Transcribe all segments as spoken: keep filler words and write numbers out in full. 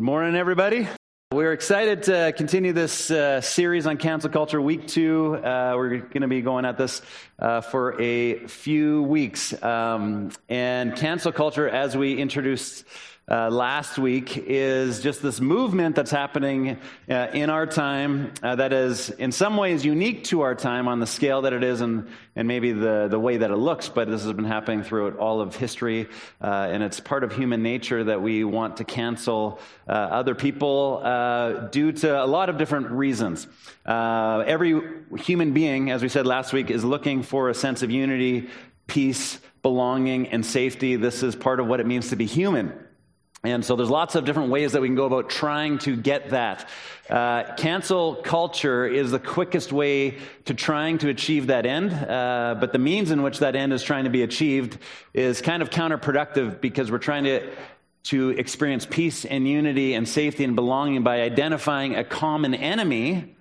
Good morning, everybody. We're excited to continue this uh, series on cancel culture, week two. Uh, we're going to be going at this uh, for a few weeks. Um, and cancel culture, as we introduced uh, last week, is just this movement that's happening uh, in our time uh, that is in some ways unique to our time on the scale that it is and, and maybe the, the way that it looks, but this has been happening throughout all of history, uh, and it's part of human nature that we want to cancel uh, other people uh, due to a lot of different reasons. Uh, every human being, as we said last week, is looking for a sense of unity, peace, belonging, and safety. This is part of what it means to be human. And so there's lots of different ways that we can go about trying to get that. Uh, cancel culture is the quickest way to trying to achieve that end, uh, but the means in which that end is trying to be achieved is kind of counterproductive because we're trying to to experience peace and unity and safety and belonging by identifying a common enemy.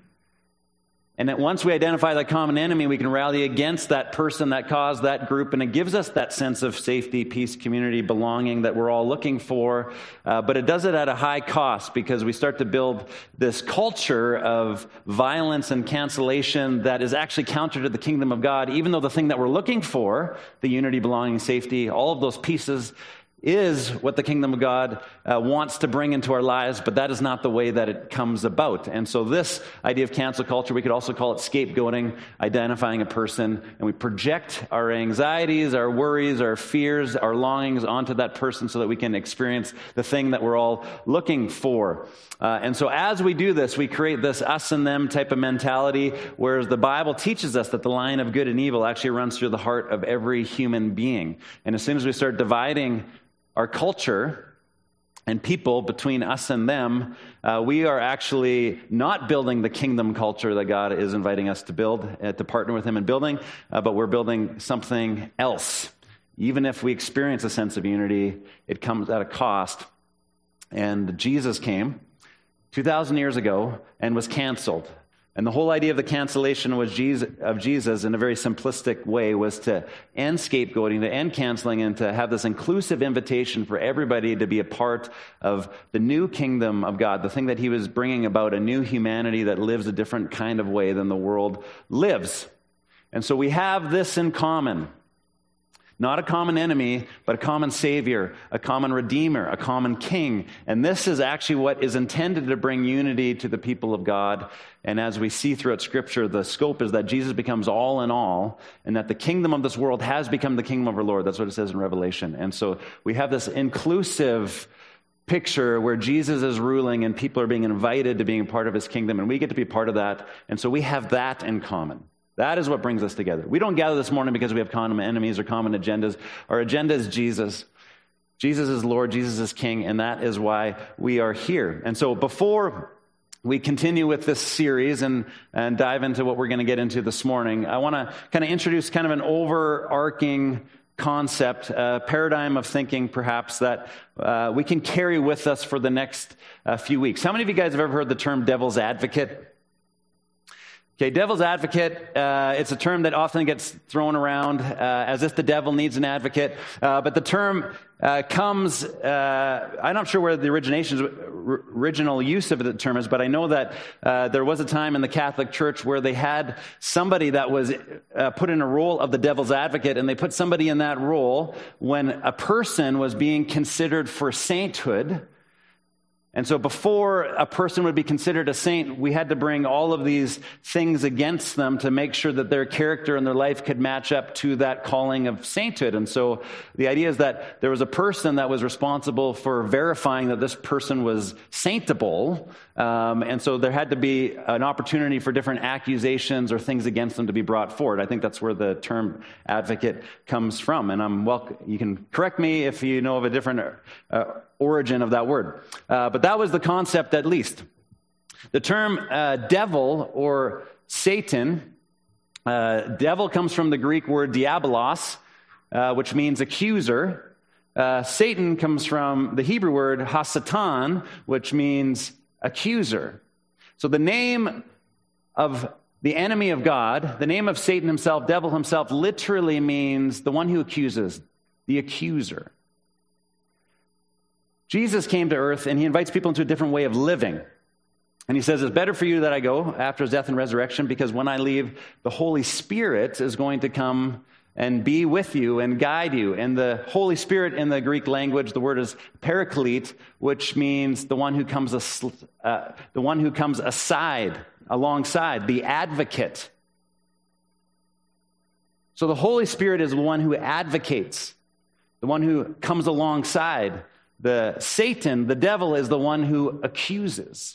And that once we identify that common enemy, we can rally against that person, that cause, that group, and it gives us that sense of safety, peace, community, belonging that we're all looking for. Uh, but it does it at a high cost because we start to build this culture of violence and cancellation that is actually counter to the kingdom of God, even though the thing that we're looking for, the unity, belonging, safety, all of those pieces is what the kingdom of God uh, wants to bring into our lives, but that is not the way that it comes about. And so this idea of cancel culture, we could also call it scapegoating, identifying a person, and we project our anxieties, our worries, our fears, our longings onto that person so that we can experience the thing that we're all looking for. Uh, and so as we do this, we create this us and them type of mentality, whereas the Bible teaches us that the line of good and evil actually runs through the heart of every human being. And as soon as we start dividing our culture and people between us and them, uh, we are actually not building the kingdom culture that God is inviting us to build, uh, to partner with Him in building, uh, but we're building something else. Even if we experience a sense of unity, it comes at a cost. And Jesus came two thousand years ago and was canceled. And the whole idea of the cancellation was Jesus, of Jesus in a very simplistic way was to end scapegoating, to end canceling, and to have this inclusive invitation for everybody to be a part of the new kingdom of God, the thing that He was bringing about, a new humanity that lives a different kind of way than the world lives. And so we have this in common. Not a common enemy, but a common Savior, a common Redeemer, a common King. And this is actually what is intended to bring unity to the people of God. And as we see throughout Scripture, the scope is that Jesus becomes all in all, and that the kingdom of this world has become the kingdom of our Lord. That's what it says in Revelation. And so we have this inclusive picture where Jesus is ruling and people are being invited to being a part of His kingdom, and we get to be part of that. And so we have that in common. That is what brings us together. We don't gather this morning because we have common enemies or common agendas. Our agenda is Jesus. Jesus is Lord, Jesus is King, and that is why we are here. And so before we continue with this series and, and dive into what we're going to get into this morning, I want to kind of introduce kind of an overarching concept, a paradigm of thinking perhaps that uh, we can carry with us for the next uh, few weeks. How many of you guys have ever heard the term devil's advocate? Okay, devil's advocate, uh, it's a term that often gets thrown around uh, as if the devil needs an advocate, uh, but the term uh, comes, uh, I'm not sure where the origination, r- original use of the term is, but I know that uh, there was a time in the Catholic Church where they had somebody that was uh, put in a role of the devil's advocate, and they put somebody in that role when a person was being considered for sainthood. And so before a person would be considered a saint, we had to bring all of these things against them to make sure that their character and their life could match up to that calling of sainthood. And so the idea is that there was a person that was responsible for verifying that this person was saintable. Um, and so there had to be an opportunity for different accusations or things against them to be brought forward. I think that's where the term advocate comes from. And I'm welcome. You can correct me if you know of a different uh, origin of that word. Uh, but that was the concept, at least. The term uh, devil or Satan, uh, devil comes from the Greek word diabolos, uh, which means accuser. Uh, Satan comes from the Hebrew word hasatan, which means accuser. So the name of the enemy of God, the name of Satan himself, devil himself, literally means the one who accuses, the accuser. Jesus came to earth and he invites people into a different way of living. And he says, it's better for you that I go after his death and resurrection, because when I leave, the Holy Spirit is going to come and be with you and guide you. And the Holy Spirit in the Greek language, the word is paraclete, which means the one who comes as, uh, the one who comes aside, alongside, the advocate. So the Holy Spirit is the one who advocates, the one who comes alongside. The Satan, the devil, is the one who accuses.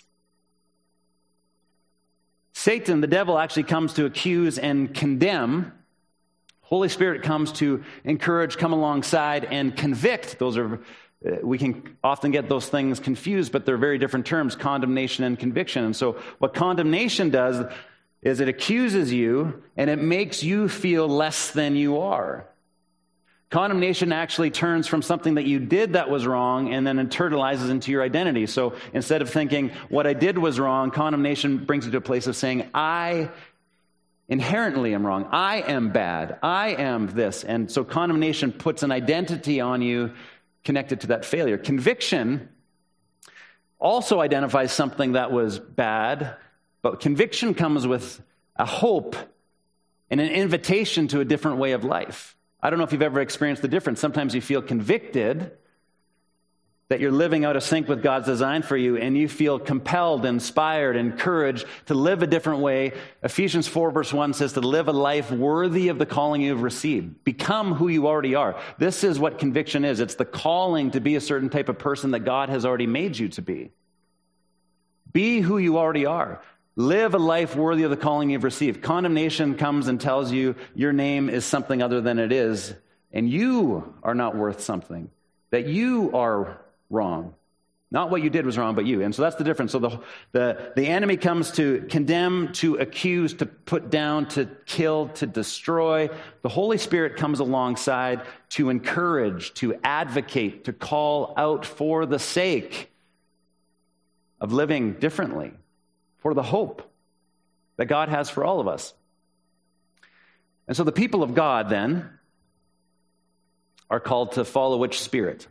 Satan, the devil, actually comes to accuse and condemn. Holy Spirit comes to encourage, come alongside, and convict. Those are, we can often get those things confused, but they're very different terms, condemnation and conviction. And so what condemnation does is it accuses you and it makes you feel less than you are. Condemnation actually turns from something that you did that was wrong and then internalizes into your identity. So instead of thinking, what I did was wrong, condemnation brings you to a place of saying, I inherently am wrong. I am bad. I am this. And so condemnation puts an identity on you connected to that failure. Conviction also identifies something that was bad, but conviction comes with a hope and an invitation to a different way of life. I don't know if you've ever experienced the difference. Sometimes you feel convicted that you're living out of sync with God's design for you, and you feel compelled, inspired, encouraged to live a different way. Ephesians four verse one says to live a life worthy of the calling you've received. Become who you already are. This is what conviction is. It's the calling to be a certain type of person that God has already made you to be. Be who you already are. Live a life worthy of the calling you've received. Condemnation comes and tells you your name is something other than it is, and you are not worth something, that you are wrong. Not what you did was wrong, but you. And so that's the difference. So the, the, the enemy comes to condemn, to accuse, to put down, to kill, to destroy. The Holy Spirit comes alongside to encourage, to advocate, to call out for the sake of living differently, for the hope that God has for all of us. And so the people of God then are called to follow which spirit?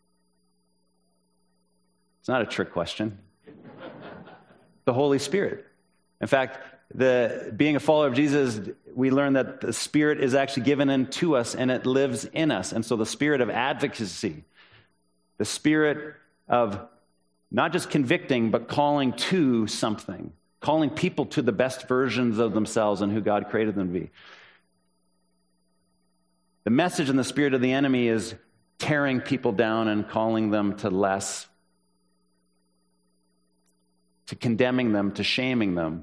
It's not a trick question. The Holy Spirit. In fact, the being a follower of Jesus, we learn that the Spirit is actually given into us and it lives in us. And so the spirit of advocacy, the spirit of not just convicting, but calling to something, calling people to the best versions of themselves and who God created them to be. The message and the spirit of the enemy is tearing people down and calling them to less, to condemning them, to shaming them.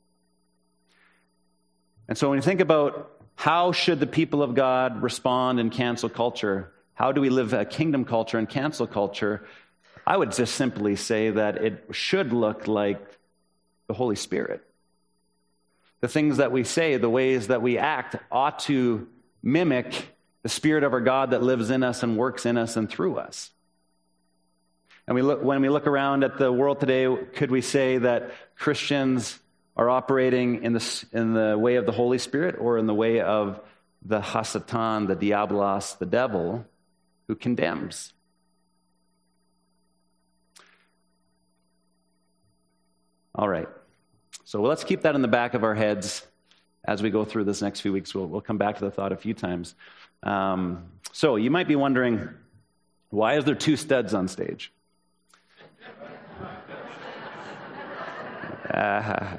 And so when you think about how should the people of God respond in cancel culture, how do we live a kingdom culture and cancel culture, I would just simply say that it should look like the Holy Spirit. The things that we say, the ways that we act ought to mimic the Spirit of our God that lives in us and works in us and through us. And we look, when we look around at the world today, could we say that Christians are operating in the, in the way of the Holy Spirit or in the way of the Hasatan, the Diabolos, the devil, who condemns? All right. So let's keep that in the back of our heads as we go through this next few weeks. We'll, we'll come back to the thought a few times. Um, so you might be wondering, why is there two studs on stage? Uh,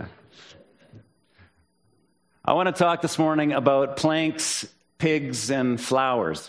I want to talk this morning about planks, pigs, and flowers.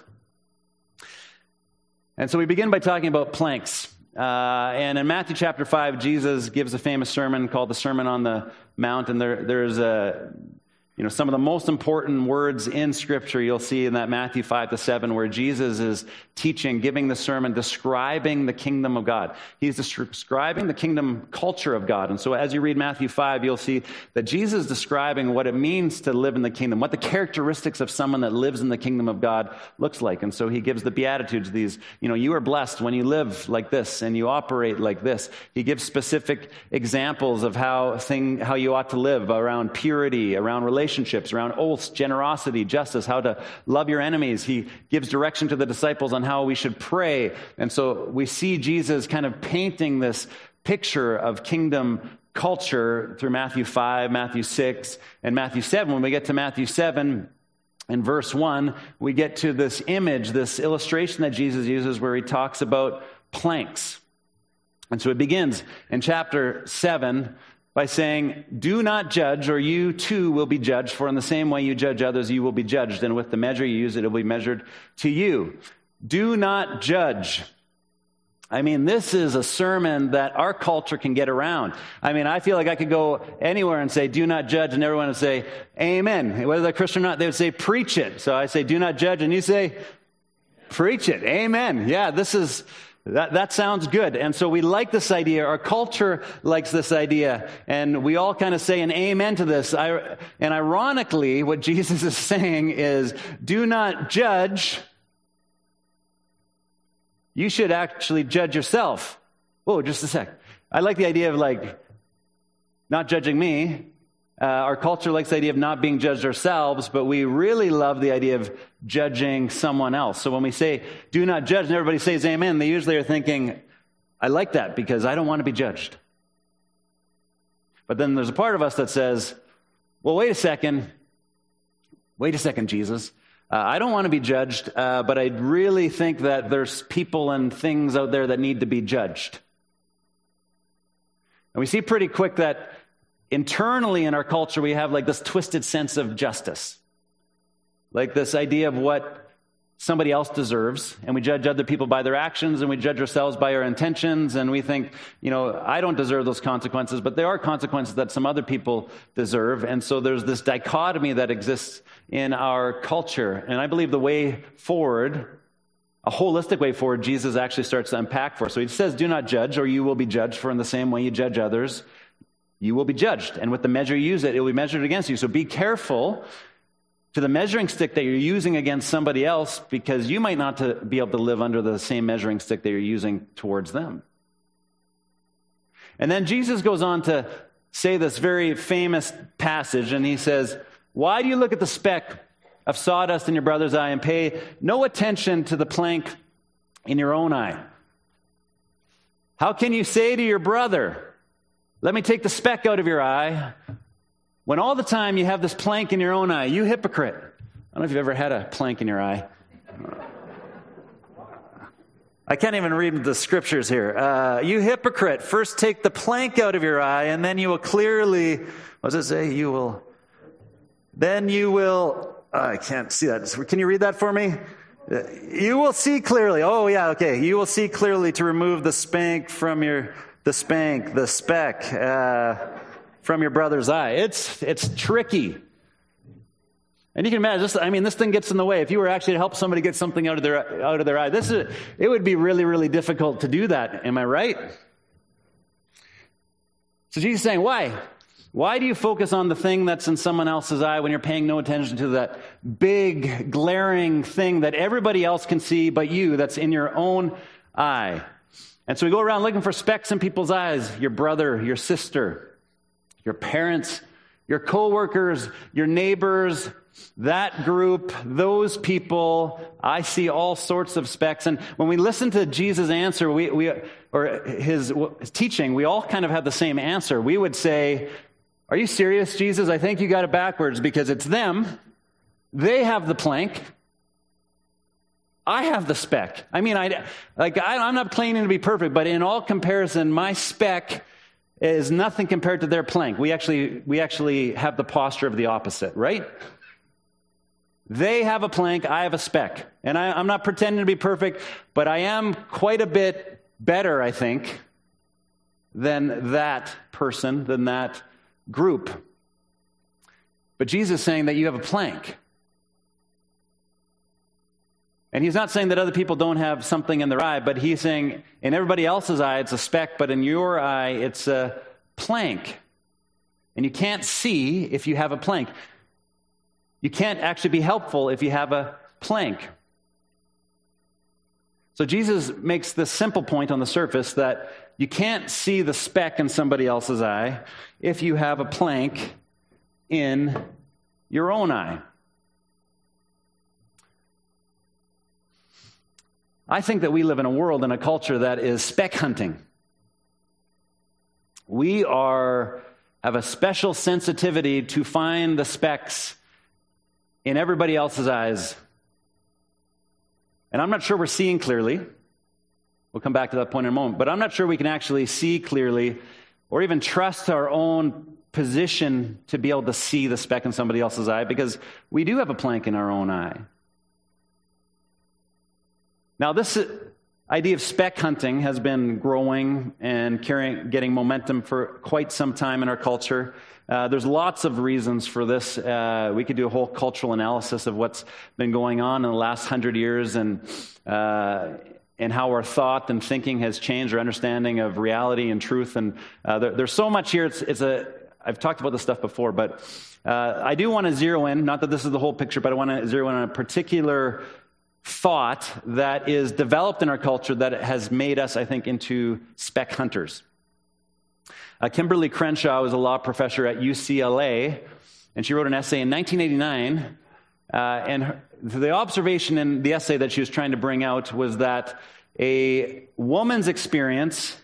And so we begin by talking about planks. Uh, and in Matthew chapter five, Jesus gives a famous sermon called the Sermon on the Mount. And there, there's a, you know, some of the most important words in Scripture you'll see in that Matthew five to seven, where Jesus is teaching, giving the sermon, describing the kingdom of God. He's describing the kingdom culture of God. And so as you read Matthew five, you'll see that Jesus is describing what it means to live in the kingdom, what the characteristics of someone that lives in the kingdom of God looks like. And so he gives the Beatitudes, these, you know, you are blessed when you live like this and you operate like this. He gives specific examples of how thing, how you ought to live around purity, around relationships, relationships, around oaths, generosity, justice, how to love your enemies. He gives direction to the disciples on how we should pray. And so we see Jesus kind of painting this picture of kingdom culture through Matthew five, Matthew six, and Matthew seven. When we get to Matthew seven, in verse one, we get to this image, this illustration that Jesus uses where he talks about planks. And so it begins in chapter seven by saying, do not judge, or you too will be judged, for in the same way you judge others, you will be judged. And with the measure you use, it will be measured to you. Do not judge. I mean, this is a sermon that our culture can get around. I mean, I feel like I could go anywhere and say, do not judge, and everyone would say, amen. Whether they're Christian or not, they would say, preach it. So I say, do not judge, and you say, preach it. Amen. Yeah, this is, that, that sounds good. And so we like this idea. Our culture likes this idea, and we all kind of say an amen to this. I, and ironically, what Jesus is saying is, do not judge. You should actually judge yourself. Whoa, just a sec. I like the idea of like not judging me. Uh, our culture likes the idea of not being judged ourselves, but we really love the idea of judging someone else. So when we say, do not judge, and everybody says amen, they usually are thinking, I like that because I don't want to be judged. But then there's a part of us that says, well, wait a second. Wait a second, Jesus. Uh, I don't want to be judged, uh, but I really think that there's people and things out there that need to be judged. And we see pretty quick that internally in our culture, we have like this twisted sense of justice. Like this idea of what somebody else deserves, and we judge other people by their actions, and we judge ourselves by our intentions, and we think, you know, I don't deserve those consequences, but there are consequences that some other people deserve, and so there's this dichotomy that exists in our culture. And I believe the way forward, a holistic way forward, Jesus actually starts to unpack for us. So he says, do not judge, or you will be judged, for in the same way you judge others, you will be judged. And with the measure you use it, it will be measured against you. So be careful to the measuring stick that you're using against somebody else, because you might not to be able to live under the same measuring stick that you're using towards them. And then Jesus goes on to say this very famous passage, and he says, why do you look at the speck of sawdust in your brother's eye and pay no attention to the plank in your own eye? How can you say to your brother, let me take the speck out of your eye, when all the time you have this plank in your own eye? You hypocrite. I don't know if you've ever had a plank in your eye. I can't even read the scriptures here. Uh, you hypocrite, first take the plank out of your eye, and then you will clearly, what does it say? You will, then you will, uh, I can't see that. Can you read that for me? You will see clearly. Oh, yeah, okay. You will see clearly to remove the spank from your, the spank, the speck, uh, from your brother's eye. It's it's tricky. And you can imagine, this, I mean, this thing gets in the way. If you were actually to help somebody get something out of their out of their eye, this is it would be really, really difficult to do that. Am I right? So Jesus is saying, why? Why do you focus on the thing that's in someone else's eye when you're paying no attention to that big, glaring thing that everybody else can see but you, that's in your own eye? And so we go around looking for specks in people's eyes, your brother, your sister, your parents, your coworkers, your neighbors, that group, those people. I see all sorts of specks. And when we listen to Jesus' answer, we, we or his, his teaching, we all kind of have the same answer. We would say, are you serious, Jesus? I think you got it backwards, because it's them. They have the plank. I have the speck. I mean, I, like, I, I'm not claiming to be perfect, but in all comparison, my speck is nothing compared to their plank. We actually we actually have the posture of the opposite, right? They have a plank, I have a speck. And I, I'm not pretending to be perfect, but I am quite a bit better, I think, than that person, than that group. But Jesus is saying that you have a plank. And he's not saying that other people don't have something in their eye, but he's saying in everybody else's eye it's a speck, but in your eye it's a plank. And you can't see if you have a plank. You can't actually be helpful if you have a plank. So Jesus makes this simple point on the surface that you can't see the speck in somebody else's eye if you have a plank in your own eye. I think that we live in a world and a culture that is speck hunting. We are have a special sensitivity to find the specks in everybody else's eyes. And I'm not sure we're seeing clearly. We'll come back to that point in a moment. But I'm not sure we can actually see clearly or even trust our own position to be able to see the speck in somebody else's eye, because we do have a plank in our own eye. Now, this idea of speck hunting has been growing and carrying, getting momentum for quite some time in our culture. Uh, there's lots of reasons for this. Uh, we could do a whole cultural analysis of what's been going on in the last hundred years and uh, and how our thought and thinking has changed, our understanding of reality and truth. And uh, there, there's so much here. It's, it's a I've talked about this stuff before, but uh, I do want to zero in. Not that this is the whole picture, but I want to zero in on a particular thought that is developed in our culture that has made us, I think, into speck hunters. Uh, Kimberly Crenshaw was a law professor at U C L A, and she wrote an essay in nineteen eighty-nine, uh, and her, the observation in the essay that she was trying to bring out was that a woman's experience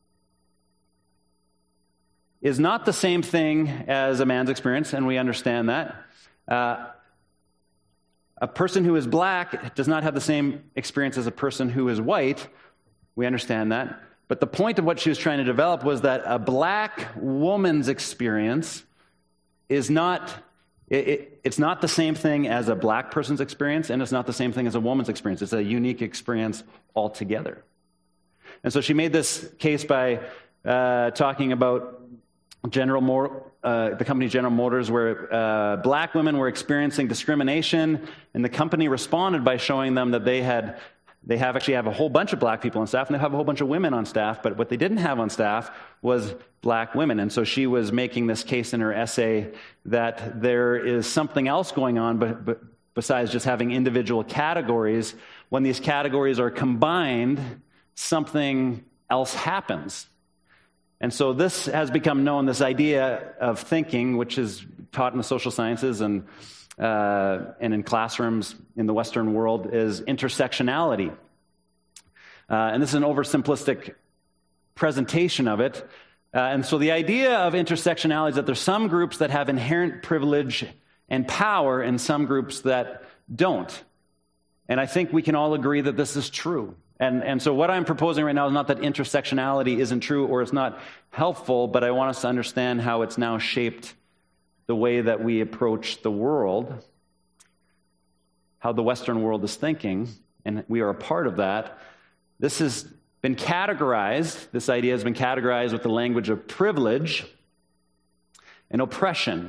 is not the same thing as a man's experience, and we understand that. Uh, A person who is black does not have the same experience as a person who is white. We understand that. But the point of what she was trying to develop was that a black woman's experience is not, it, it, it's not the same thing as a black person's experience, and it's not the same thing as a woman's experience. It's a unique experience altogether. And so she made this case by uh, talking about General Mo- uh, the company General Motors, where uh, black women were experiencing discrimination, and the company responded by showing them that they had, they have actually have a whole bunch of black people on staff, and they have a whole bunch of women on staff, but what they didn't have on staff was black women. And so she was making this case in her essay that there is something else going on, but, but besides just having individual categories. When these categories are combined, something else happens. And so this has become known, this idea of thinking, which is taught in the social sciences and uh, and in classrooms in the Western world, is intersectionality. Uh, and this is an oversimplistic presentation of it. Uh, and so the idea of intersectionality is that there's some groups that have inherent privilege and power and some groups that don't. And I think we can all agree that this is true. And, and so what I'm proposing right now is not that intersectionality isn't true or it's not helpful, but I want us to understand how it's now shaped the way that we approach the world, how the Western world is thinking, and we are a part of that. This has been categorized, this idea has been categorized with the language of privilege and oppression.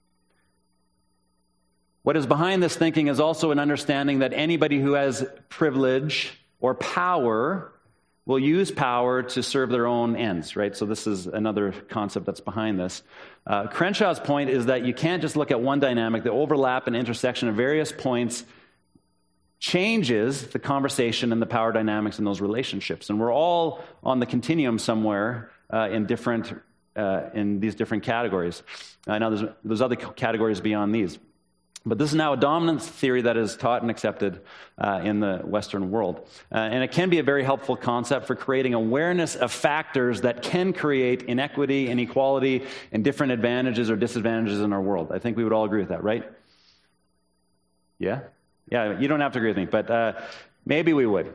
What is behind this thinking is also an understanding that anybody who has privilege or power will use power to serve their own ends, right? So this is another concept that's behind this. Uh, Crenshaw's point is that you can't just look at one dynamic. The overlap and intersection of various points changes the conversation and the power dynamics in those relationships. And we're all on the continuum somewhere uh, in different uh, in these different categories. Uh, now, there's, there's other categories beyond these. But this is now a dominant theory that is taught and accepted uh, in the Western world. Uh, and it can be a very helpful concept for creating awareness of factors that can create inequity, inequality, and different advantages or disadvantages in our world. I think we would all agree with that, right? Yeah? Yeah, you don't have to agree with me, but uh, maybe we would.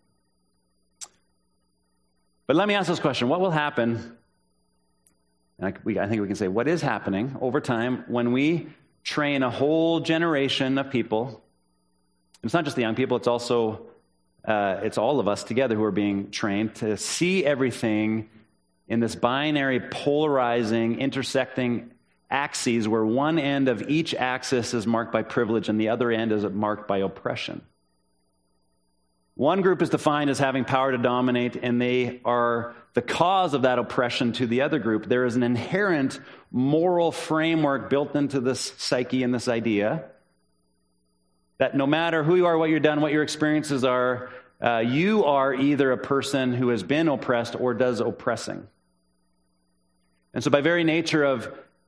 But let me ask this question. What will happen, and I, we, I think we can say, what is happening over time when we train a whole generation of people? It's not just the young people, it's also, uh, it's all of us together who are being trained to see everything in this binary, polarizing, intersecting axes where one end of each axis is marked by privilege and the other end is marked by oppression. One group is defined as having power to dominate, and they are the cause of that oppression to the other group. There is an inherent moral framework built into this psyche and this idea that no matter who you are, what you've done, what your experiences are, uh, you are either a person who has been oppressed or does oppressing. And so by very nature of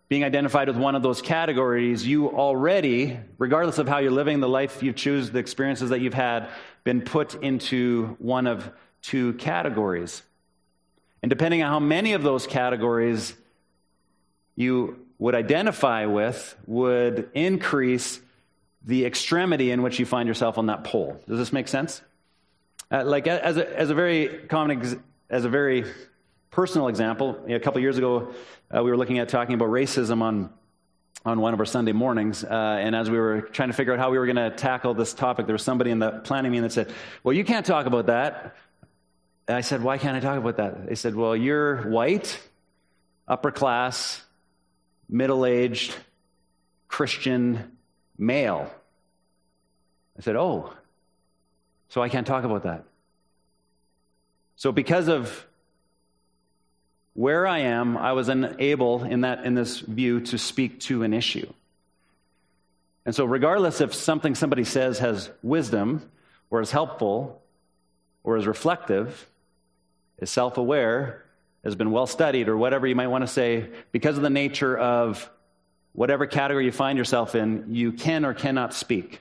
being identified with one of those categories, you already, regardless of how you're living, the life you choose, the experiences that you've had, been put into one of two categories. And depending on how many of those categories you would identify with, would increase the extremity in which you find yourself on that pole. Does this make sense? Uh, like as a, as a very common, ex- as a very personal example, a couple years ago, uh, we were looking at talking about racism on on one of our Sunday mornings, uh, and as we were trying to figure out how we were going to tackle this topic, there was somebody in the planning meeting that said, well, you can't talk about that. And I said, why can't I talk about that? They said, well, you're white, upper class, middle-aged, Christian male. I said, oh, so I can't talk about that. So because of where I am, I was unable in that in this view to speak to an issue. And so regardless if something somebody says has wisdom or is helpful or is reflective, is self-aware, has been well studied, or whatever you might want to say, because of the nature of whatever category you find yourself in, you can or cannot speak.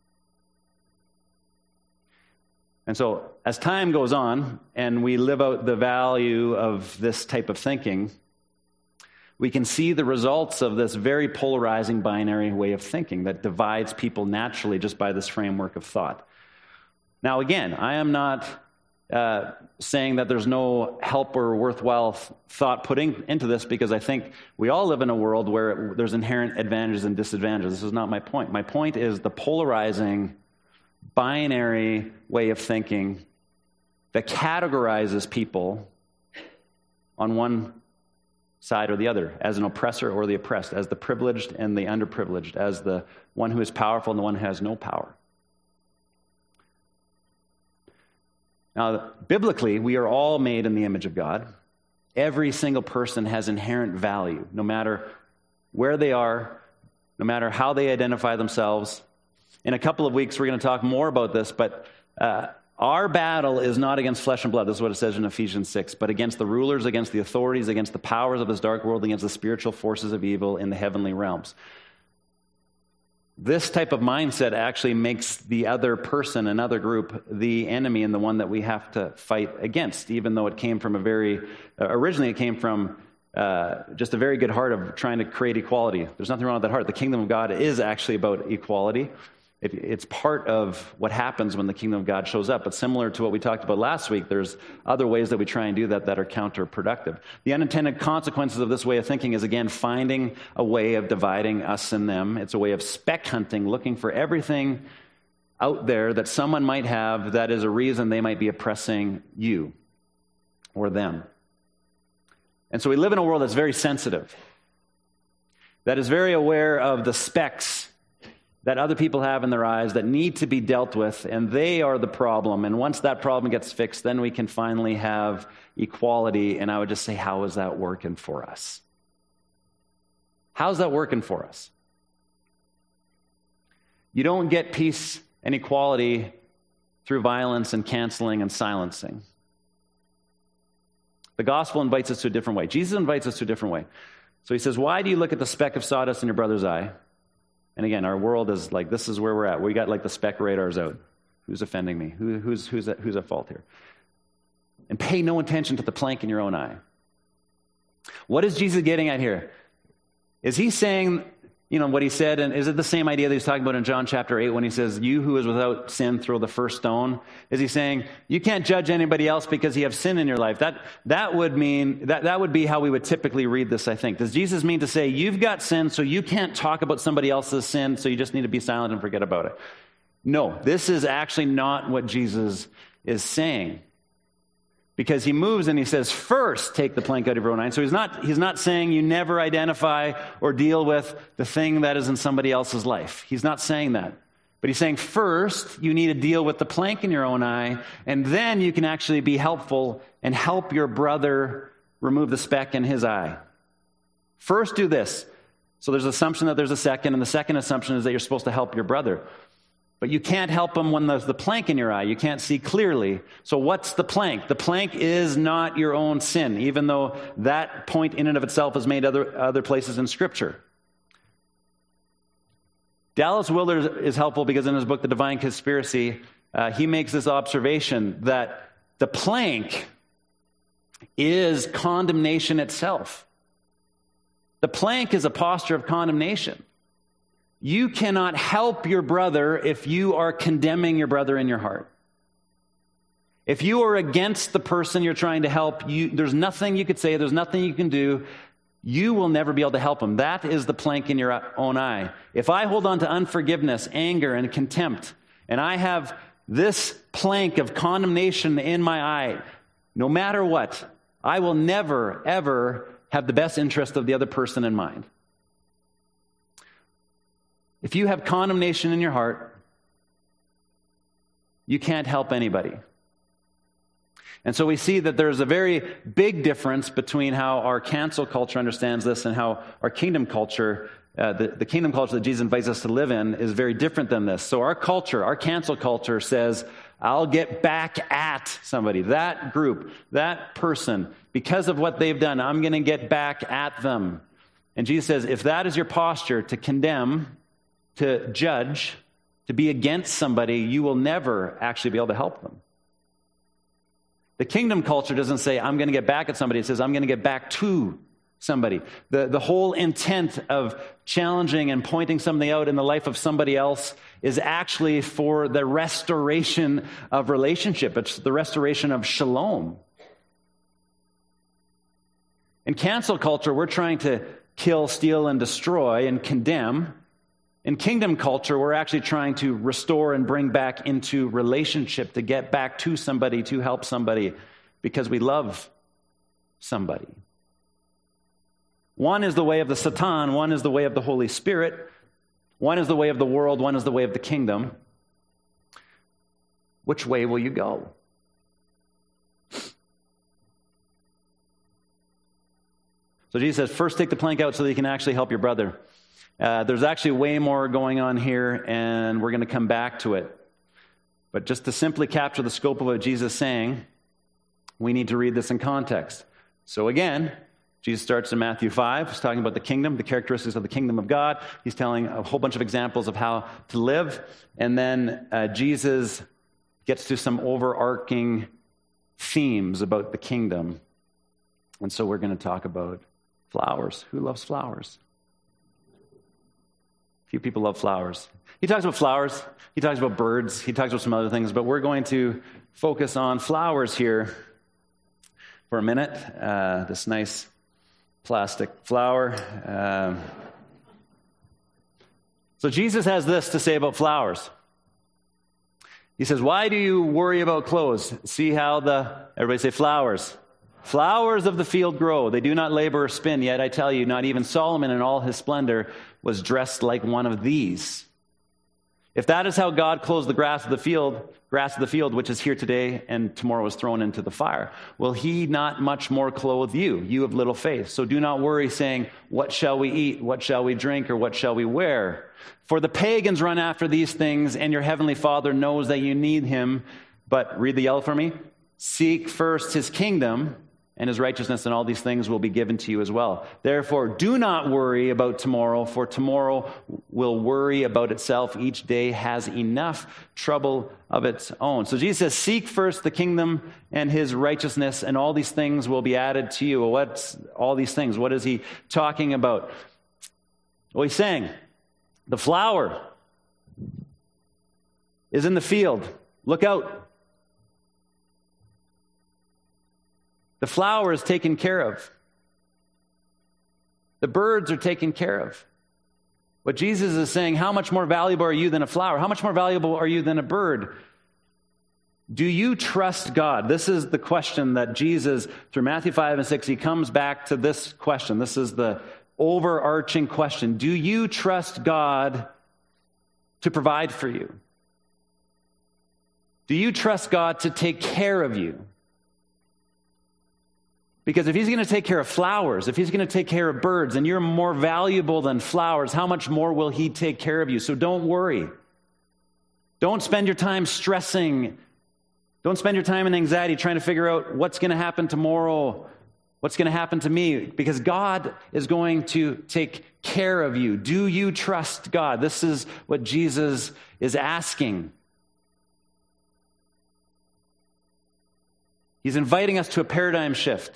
And so as time goes on and we live out the value of this type of thinking, we can see the results of this very polarizing binary way of thinking that divides people naturally just by this framework of thought. Now, again, I am not uh, saying that there's no help or worthwhile th- thought putting into this, because I think we all live in a world where it, there's inherent advantages and disadvantages. This is not my point. My point is the polarizing binary way of thinking that categorizes people on one side or the other, as an oppressor or the oppressed, as the privileged and the underprivileged, as the one who is powerful and the one who has no power. Now, biblically, we are all made in the image of God. Every single person has inherent value, no matter where they are, no matter how they identify themselves. In a couple of weeks, we're going to talk more about this, but uh, our battle is not against flesh and blood. This is what it says in Ephesians six, but against the rulers, against the authorities, against the powers of this dark world, against the spiritual forces of evil in the heavenly realms. This type of mindset actually makes the other person, another group, the enemy and the one that we have to fight against, even though it came from a very, uh, originally it came from uh, just a very good heart of trying to create equality. There's nothing wrong with that heart. The kingdom of God is actually about equality. It, it's part of what happens when the kingdom of God shows up. But similar to what we talked about last week, there's other ways that we try and do that that are counterproductive. The unintended consequences of this way of thinking is, again, finding a way of dividing us and them. It's a way of speck hunting, looking for everything out there that someone might have that is a reason they might be oppressing you or them. And so we live in a world that's very sensitive, that is very aware of the specks that other people have in their eyes that need to be dealt with, and they are the problem. And once that problem gets fixed, then we can finally have equality. And I would just say, how is that working for us? How's that working for us? You don't get peace and equality through violence and canceling and silencing. The gospel invites us to a different way. Jesus invites us to a different way. So he says, why do you look at the speck of sawdust in your brother's eye? And again, our world is like, this is where we're at. We got like the speck radars out. Who's offending me? Who, who's, who's, at, who's at fault here? And pay no attention to the plank in your own eye. What is Jesus getting at here? Is he saying, you know, what he said, and is it the same idea that he's talking about in John chapter eight when he says, you who is without sin, throw the first stone? Is he saying, you can't judge anybody else because you have sin in your life? That that would mean, that, that would be how we would typically read this, I think. Does Jesus mean to say, you've got sin, so you can't talk about somebody else's sin, so you just need to be silent and forget about it? No, this is actually not what Jesus is saying. Because he moves and he says, first take the plank out of your own eye. So he's not, he's not saying you never identify or deal with the thing that is in somebody else's life. He's not saying that. But he's saying first you need to deal with the plank in your own eye, and then you can actually be helpful and help your brother remove the speck in his eye. First do this. So there's an assumption that there's a second, and the second assumption is that you're supposed to help your brother. But you can't help them when there's the plank in your eye. You can't see clearly. So what's the plank? The plank is not your own sin, even though that point in and of itself is made other, other places in Scripture. Dallas Willard is helpful because in his book, The Divine Conspiracy, uh, he makes this observation that the plank is condemnation itself. The plank is a posture of condemnation. You cannot help your brother if you are condemning your brother in your heart. If you are against the person you're trying to help, you, there's nothing you could say, there's nothing you can do. You will never be able to help him. That is the plank in your own eye. If I hold on to unforgiveness, anger, and contempt, and I have this plank of condemnation in my eye, no matter what, I will never, ever have the best interest of the other person in mind. If you have condemnation in your heart, you can't help anybody. And so we see that there's a very big difference between how our cancel culture understands this and how our kingdom culture, uh, the, the kingdom culture that Jesus invites us to live in, is very different than this. So our culture, our cancel culture says, I'll get back at somebody, that group, that person. Because of what they've done, I'm going to get back at them. And Jesus says, if that is your posture, to condemn, to judge, to be against somebody, you will never actually be able to help them. The kingdom culture doesn't say, I'm going to get back at somebody. It says, I'm going to get back to somebody. The, the whole intent of challenging and pointing something out in the life of somebody else is actually for the restoration of relationship. It's the restoration of shalom. In cancel culture, we're trying to kill, steal, and destroy and condemn. In kingdom culture, we're actually trying to restore and bring back into relationship, to get back to somebody, to help somebody, because we love somebody. One is the way of the Satan, one is the way of the Holy Spirit, one is the way of the world, one is the way of the kingdom. Which way will you go? So Jesus says, first take the plank out so that you can actually help your brother. Uh, there's actually way more going on here, and we're going to come back to it. But just to simply capture the scope of what Jesus is saying, we need to read this in context. So again, Jesus starts in Matthew five. He's talking about the kingdom, the characteristics of the kingdom of God. He's telling a whole bunch of examples of how to live. And then uh, Jesus gets to some overarching themes about the kingdom. And so we're going to talk about flowers. Who loves flowers? Few people love flowers. He talks about flowers. He talks about birds. He talks about some other things. But we're going to focus on flowers here for a minute. Uh, this nice plastic flower. Um, so Jesus has this to say about flowers. He says, why do you worry about clothes? See how the, everybody say flowers. Flowers of the field grow. They do not labor or spin. Yet I tell you, not even Solomon in all his splendor was dressed like one of these. If that is how God clothes the grass of the field, grass of the field, which is here today and tomorrow is thrown into the fire, will he not much more clothe you, you of little faith? So do not worry, saying, what shall we eat? What shall we drink? Or what shall we wear? For the pagans run after these things, and your heavenly Father knows that you need him. But read the yellow for me. Seek first his kingdom and his righteousness, and all these things will be given to you as well. Therefore, do not worry about tomorrow, for tomorrow will worry about itself. Each day has enough trouble of its own. So Jesus says, seek first the kingdom and his righteousness, and all these things will be added to you. Well, what's all these things? What is he talking about? Well, he's saying, the flower is in the field. Look out. The flower is taken care of. The birds are taken care of. What Jesus is saying, how much more valuable are you than a flower? How much more valuable are you than a bird? Do you trust God? This is the question that Jesus, through Matthew five and six, he comes back to this question. This is the overarching question. Do you trust God to provide for you? Do you trust God to take care of you? Because if he's going to take care of flowers, if he's going to take care of birds, and you're more valuable than flowers, how much more will he take care of you? So don't worry. Don't spend your time stressing. Don't spend your time in anxiety trying to figure out what's going to happen tomorrow, what's going to happen to me, because God is going to take care of you. Do you trust God? This is what Jesus is asking. He's inviting us to a paradigm shift.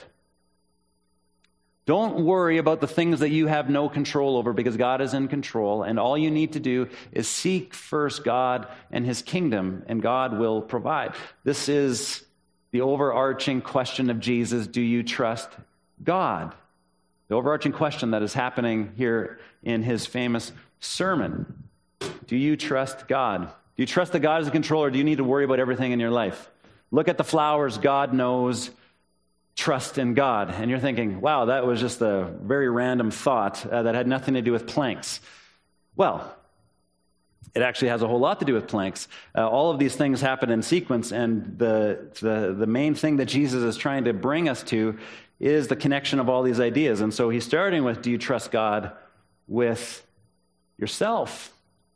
Don't worry about the things that you have no control over, because God is in control, and all you need to do is seek first God and his kingdom, and God will provide. This is the overarching question of Jesus. Do you trust God? The overarching question that is happening here in his famous sermon. Do you trust God? Do you trust that God is in control, or do you need to worry about everything in your life? Look at the flowers. God knows. Trust in God. And you're thinking, wow, that was just a very random thought uh, that had nothing to do with planks. Well, it actually has a whole lot to do with planks. Uh, all of these things happen in sequence, and the, the the main thing that Jesus is trying to bring us to is the connection of all these ideas. And so he's starting with, do you trust God with yourself?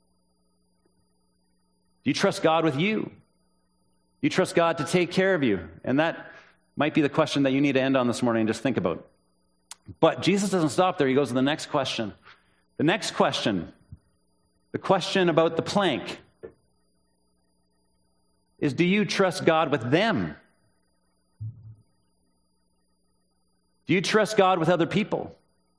Do you trust God with you? Do you trust God to take care of you? And that might be the question that you need to end on this morning and just think about. But Jesus doesn't stop there. He goes to the next question. The next question, the question about the plank, is, do you trust God with them? Do you trust God with other people?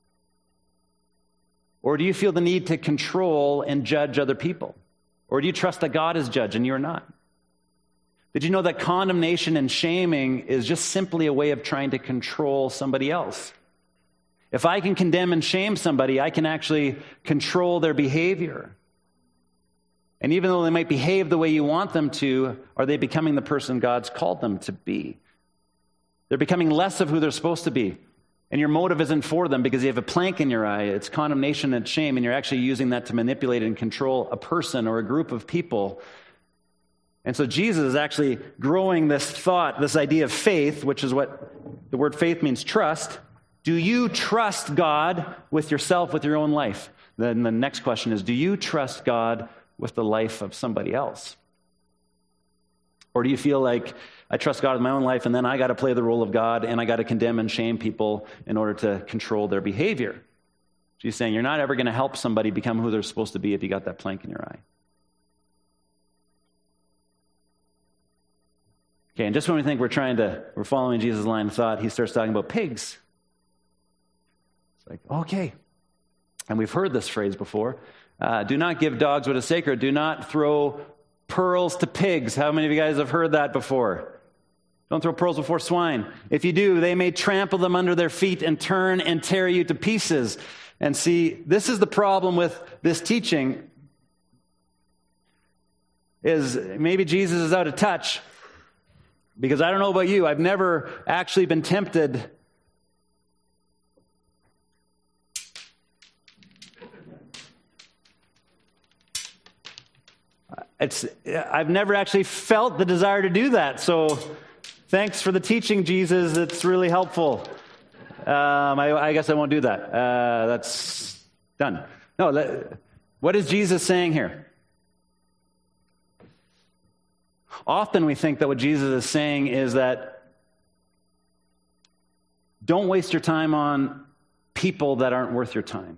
Or do you feel the need to control and judge other people? Or do you trust that God is judge and you're not? Did you know that condemnation and shaming is just simply a way of trying to control somebody else? If I can condemn and shame somebody, I can actually control their behavior. And even though they might behave the way you want them to, are they becoming the person God's called them to be? They're becoming less of who they're supposed to be. And your motive isn't for them because you have a plank in your eye. It's condemnation and shame, and you're actually using that to manipulate and control a person or a group of people. And so Jesus is actually growing this thought, this idea of faith, which is what the word faith means, trust. Do you trust God with yourself, with your own life? Then the next question is, do you trust God with the life of somebody else? Or do you feel like, I trust God with my own life, and then I got to play the role of God, and I got to condemn and shame people in order to control their behavior? She's saying you're not ever going to help somebody become who they're supposed to be if you got that plank in your eye. Okay, and just when we think we're trying to, we're following Jesus' line of thought, he starts talking about pigs. It's like, okay. And we've heard this phrase before. Uh, do not give dogs what is sacred. Do not throw pearls to pigs. How many of you guys have heard that before? Don't throw pearls before swine. If you do, they may trample them under their feet and turn and tear you to pieces. And see, this is the problem with this teaching, is maybe Jesus is out of touch. Because I don't know about you, I've never actually been tempted It's I've never actually felt the desire to do that. So thanks for the teaching, Jesus. It's really helpful. Um, I, I guess I won't do that. Uh, that's done. No, let, what is Jesus saying here? Often we think that what Jesus is saying is that don't waste your time on people that aren't worth your time.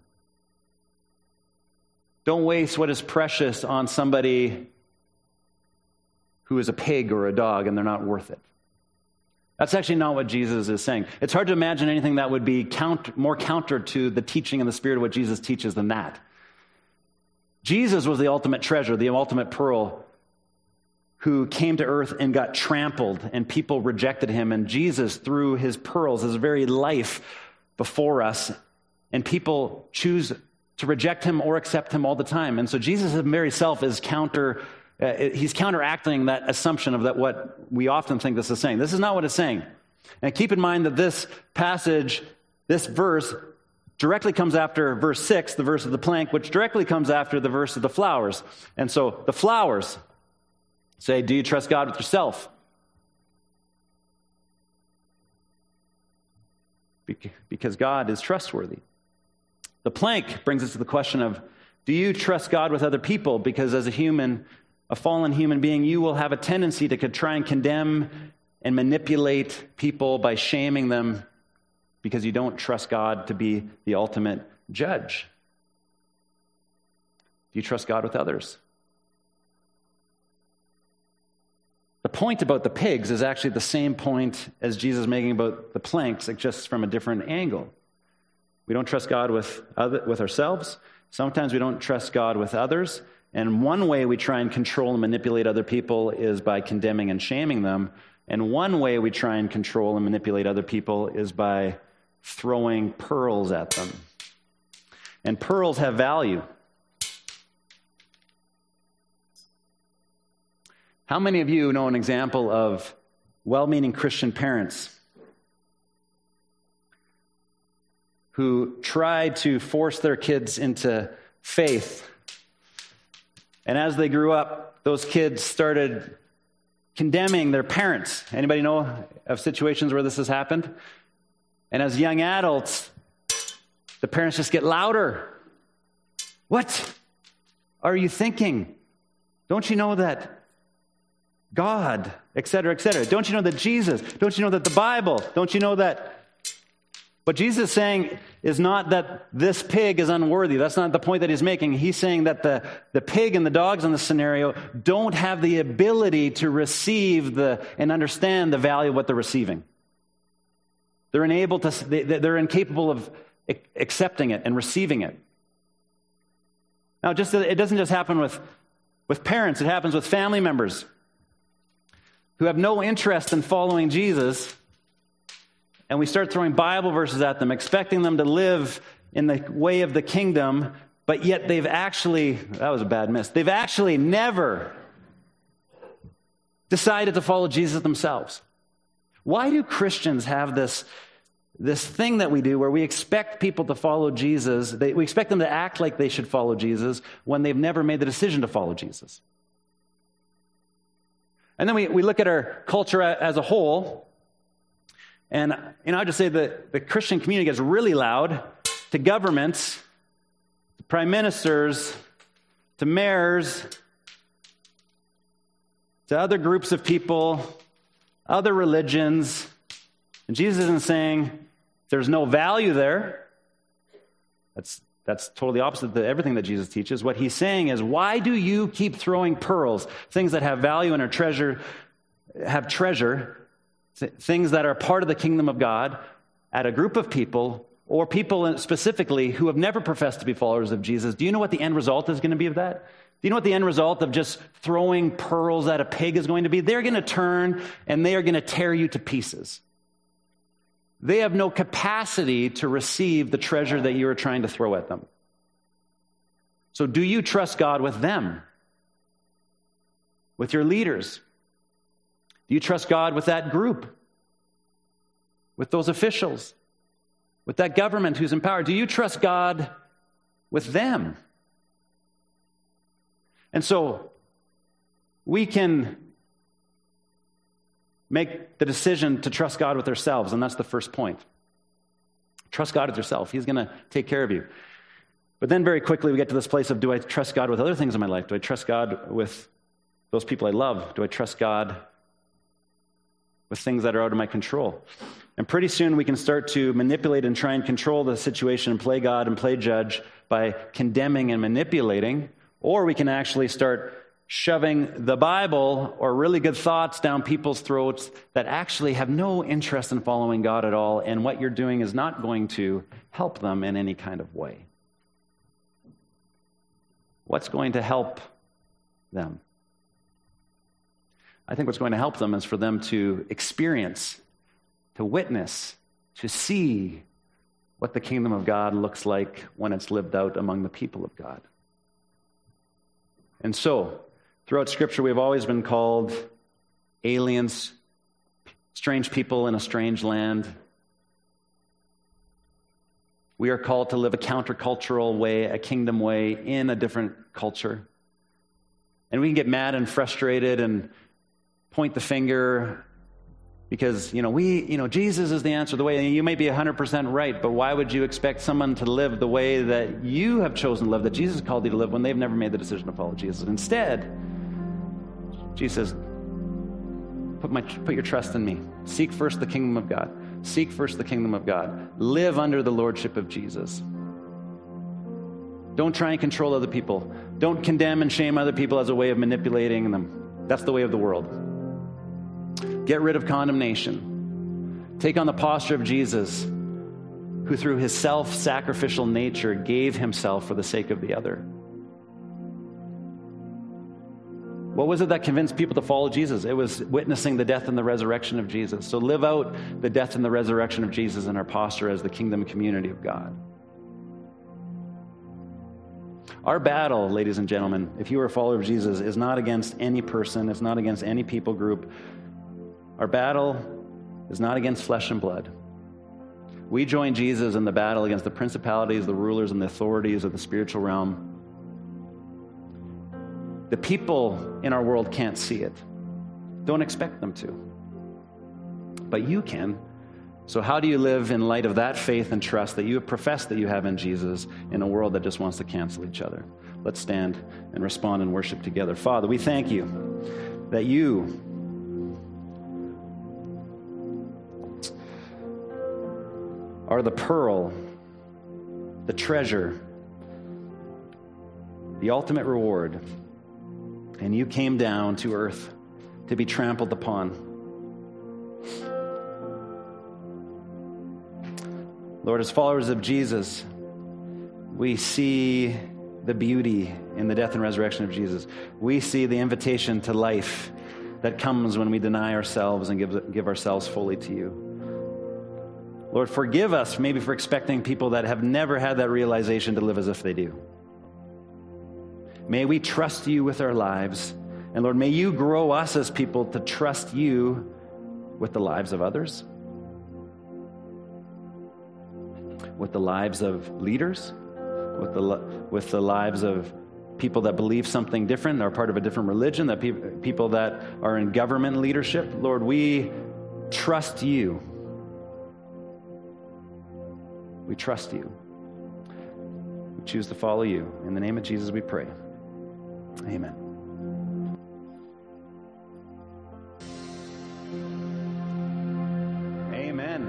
Don't waste what is precious on somebody who is a pig or a dog and they're not worth it. That's actually not what Jesus is saying. It's hard to imagine anything that would be count, more counter to the teaching and the spirit of what Jesus teaches than that. Jesus was the ultimate treasure, the ultimate pearl, who came to earth and got trampled, and people rejected him. And Jesus, through his pearls, his very life before us, and people choose to reject him or accept him all the time. And so Jesus' very self is counter, uh, he's counteracting that assumption of that what we often think this is saying. This is not what it's saying. And keep in mind that this passage, this verse, directly comes after verse six, the verse of the plank, which directly comes after the verse of the flowers. And so the flowers say, do you trust God with yourself? Because God is trustworthy. The plank brings us to the question of, do you trust God with other people? Because as a human, a fallen human being, you will have a tendency to try and condemn and manipulate people by shaming them because you don't trust God to be the ultimate judge. Do you trust God with others? The point about the pigs is actually the same point as Jesus making about the planks, like just from a different angle. We don't trust God with other, with ourselves. Sometimes we don't trust God with others. And one way we try and control and manipulate other people is by condemning and shaming them. And one way we try and control and manipulate other people is by throwing pearls at them. And pearls have value. How many of you know an example of well-meaning Christian parents who tried to force their kids into faith, and as they grew up, those kids started condemning their parents? Anybody know of situations where this has happened? And as young adults, the parents just get louder. What are you thinking? Don't you know that God, et cetera, et cetera? Don't you know that Jesus? Don't you know that the Bible? Don't you know that? What Jesus is saying is not that this pig is unworthy. That's not the point that he's making. He's saying that the, the pig and the dogs in the scenario don't have the ability to receive the and understand the value of what they're receiving. They're unable to, they, they're incapable of accepting it and receiving it. Now, just it doesn't just happen with, with parents. It happens with family members who have no interest in following Jesus, and we start throwing Bible verses at them, expecting them to live in the way of the kingdom, but yet they've actually, that was a bad miss, they've actually never decided to follow Jesus themselves. Why do Christians have this, this thing that we do where we expect people to follow Jesus, they, we expect them to act like they should follow Jesus when they've never made the decision to follow Jesus? And then we, we look at our culture as a whole, and you know, I just say that the Christian community gets really loud to governments, to prime ministers, to mayors, to other groups of people, other religions. And Jesus isn't saying there's no value there. That's That's totally opposite to everything that Jesus teaches. What he's saying is, why do you keep throwing pearls, things that have value and are treasure, have treasure, th- things that are part of the kingdom of God, at a group of people, or people specifically who have never professed to be followers of Jesus? Do you know what the end result is going to be of that? Do you know what the end result of just throwing pearls at a pig is going to be? They're going to turn and they are going to tear you to pieces. They have no capacity to receive the treasure that you are trying to throw at them. So do you trust God with them? With your leaders? Do you trust God with that group? With those officials? With that government who's in power? Do you trust God with them? And so we can make the decision to trust God with ourselves, and that's the first point. Trust God with yourself. He's going to take care of you. But then very quickly we get to this place of, do I trust God with other things in my life? Do I trust God with those people I love? Do I trust God with things that are out of my control? And pretty soon we can start to manipulate and try and control the situation and play God and play judge by condemning and manipulating, or we can actually start shoving the Bible or really good thoughts down people's throats that actually have no interest in following God at all, and what you're doing is not going to help them in any kind of way. What's going to help them? I think what's going to help them is for them to experience, to witness, to see what the kingdom of God looks like when it's lived out among the people of God. And so, throughout Scripture, we've always been called aliens, strange people in a strange land. We are called to live a countercultural way, a kingdom way, in a different culture. And we can get mad and frustrated and point the finger because, you know, we, you know, Jesus is the answer, the way. And you may be one hundred percent right, but why would you expect someone to live the way that you have chosen to live, that Jesus called you to live, when they've never made the decision to follow Jesus? Instead, Jesus says, put, my, put your trust in me. Seek first the kingdom of God. Seek first the kingdom of God. Live under the lordship of Jesus. Don't try and control other people. Don't condemn and shame other people as a way of manipulating them. That's the way of the world. Get rid of condemnation. Take on the posture of Jesus, who through his self-sacrificial nature gave himself for the sake of the other. What was it that convinced people to follow Jesus? It was witnessing the death and the resurrection of Jesus. So live out the death and the resurrection of Jesus in our posture as the kingdom community of God. Our battle, ladies and gentlemen, if you are a follower of Jesus, is not against any person. It's not against any people group. Our battle is not against flesh and blood. We join Jesus in the battle against the principalities, the rulers, and the authorities of the spiritual realm. The people in our world can't see it. Don't expect them to. But you can. So how do you live in light of that faith and trust that you have professed that you have in Jesus in a world that just wants to cancel each other? Let's stand and respond and worship together. Father, we thank you that you are the pearl, the treasure, the ultimate reward. And you came down to earth to be trampled upon. Lord, as followers of Jesus, we see the beauty in the death and resurrection of Jesus. We see the invitation to life that comes when we deny ourselves and give, give ourselves fully to you. Lord, forgive us maybe for expecting people that have never had that realization to live as if they do. May we trust you with our lives. And Lord, may you grow us as people to trust you with the lives of others, with the lives of leaders, with the with the lives of people that believe something different, are part of a different religion, that pe- people that are in government leadership. Lord, we trust you. We trust you. We choose to follow you. In the name of Jesus, we pray. Amen. Amen.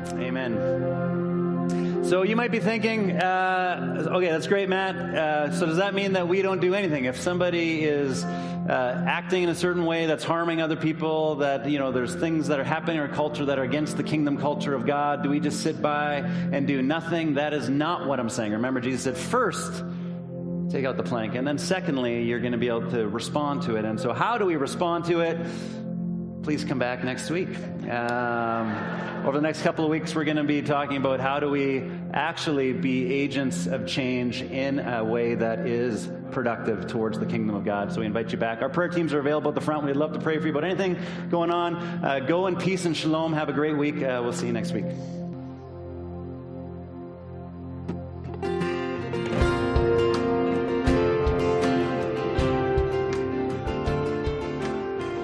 Amen. So you might be thinking, uh, okay, that's great, Matt. Uh, so does that mean that we don't do anything? If somebody is uh, acting in a certain way that's harming other people, that, you know, there's things that are happening in our culture that are against the kingdom culture of God, do we just sit by and do nothing? That is not what I'm saying. Remember, Jesus said, first, take out the plank. And then secondly, you're going to be able to respond to it. And so how do we respond to it? Please come back next week. Um, over the next couple of weeks, we're going to be talking about how do we actually be agents of change in a way that is productive towards the kingdom of God. So we invite you back. Our prayer teams are available at the front. We'd love to pray for you about anything going on. Uh, go in peace and shalom. Have a great week. Uh, we'll see you next week.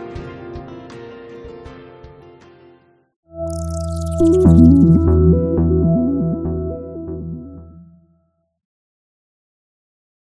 Thank you.